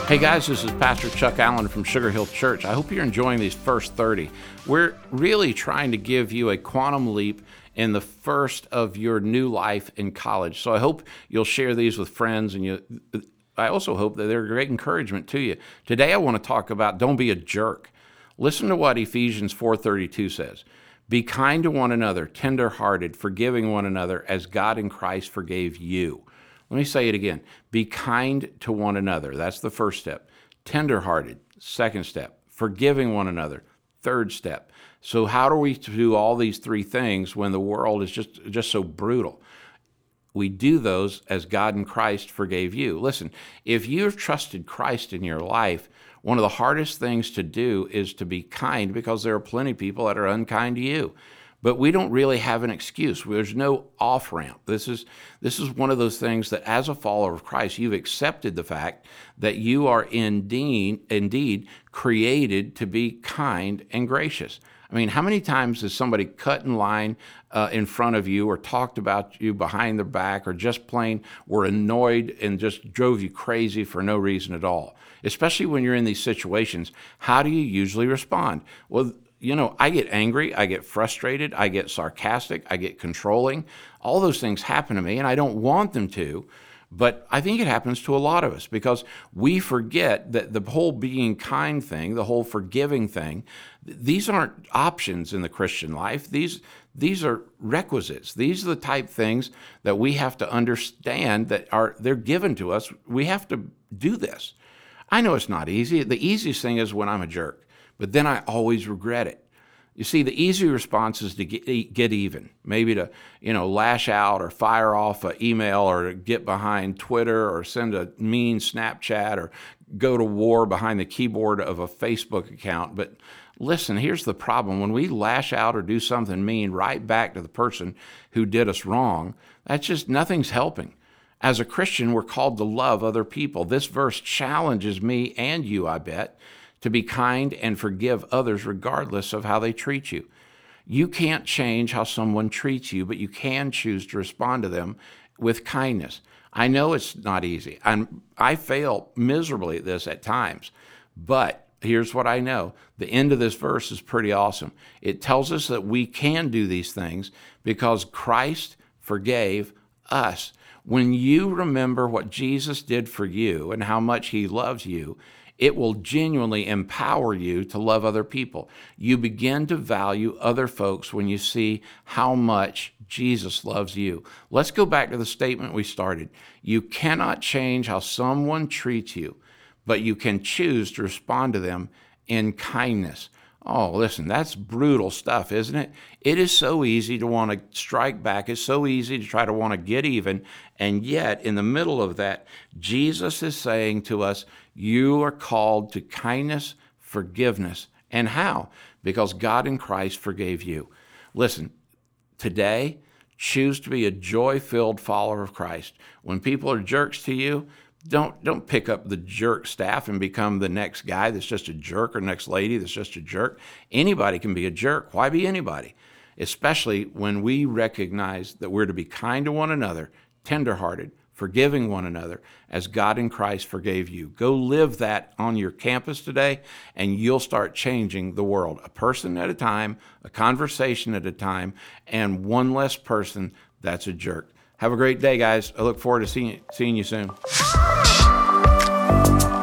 Hey guys, this is Pastor Chuck Allen from Sugar Hill Church. I hope you're enjoying these first 30. We're really trying to give you a quantum leap in the first of your new life in college. So I hope you'll share these with friends, and I also hope that they're a great encouragement to you. Today I want to talk about don't be a jerk. Listen to what Ephesians 4:32 says. Be kind to one another, tender-hearted, forgiving one another as God in Christ forgave you. Let me say it again. Be kind to one another. That's the first step. Tender-hearted, second step. Forgiving one another, third step. So how do we do all these three things when the world is just so brutal? We do those as God in Christ forgave you. Listen, if you've trusted Christ in your life, one of the hardest things to do is to be kind, because there are plenty of people that are unkind to you. But we don't really have an excuse. There's no off-ramp. This is one of those things that as a follower of Christ, you've accepted the fact that you are indeed created to be kind and gracious. I mean, how many times has somebody cut in line in front of you, or talked about you behind their back, or just plain were annoyed and just drove you crazy for no reason at all? Especially when you're in these situations, how do you usually respond? Well, I get angry, I get frustrated, I get sarcastic, I get controlling. All those things happen to me, and I don't want them to, but I think it happens to a lot of us because we forget that the whole being kind thing, the whole forgiving thing, these aren't options in the Christian life. These are requisites. These are the type things that we have to understand that they're given to us. We have to do this. I know it's not easy. The easiest thing is when I'm a jerk. But then I always regret it. You see, the easy response is to get even, maybe to, lash out or fire off an email, or get behind Twitter, or send a mean Snapchat, or go to war behind the keyboard of a Facebook account. But listen, here's the problem. When we lash out or do something mean right back to the person who did us wrong, nothing's helping. As a Christian, we're called to love other people. This verse challenges me and you, I bet, to be kind and forgive others regardless of how they treat you. You can't change how someone treats you, but you can choose to respond to them with kindness. I know it's not easy. I fail miserably at this at times, but here's what I know. The end of this verse is pretty awesome. It tells us that we can do these things because Christ forgave us. When you remember what Jesus did for you and how much he loves you, it will genuinely empower you to love other people. You begin to value other folks when you see how much Jesus loves you. Let's go back to the statement we started. You cannot change how someone treats you, but you can choose to respond to them in kindness. Oh, listen, that's brutal stuff, isn't it? It is so easy to want to strike back. It's so easy to try to want to get even. And yet, in the middle of that, Jesus is saying to us, you are called to kindness, forgiveness. And how? Because God in Christ forgave you. Listen, today, choose to be a joy-filled follower of Christ. When people are jerks to you, don't pick up the jerk staff and become the next guy that's just a jerk, or next lady that's just a jerk. Anybody can be a jerk. Why be anybody? Especially when we recognize that we're to be kind to one another, tenderhearted, forgiving one another as God in Christ forgave you. Go live that on your campus today, and you'll start changing the world. A person at a time, a conversation at a time, and one less person that's a jerk. Have a great day, guys. I look forward to seeing you soon.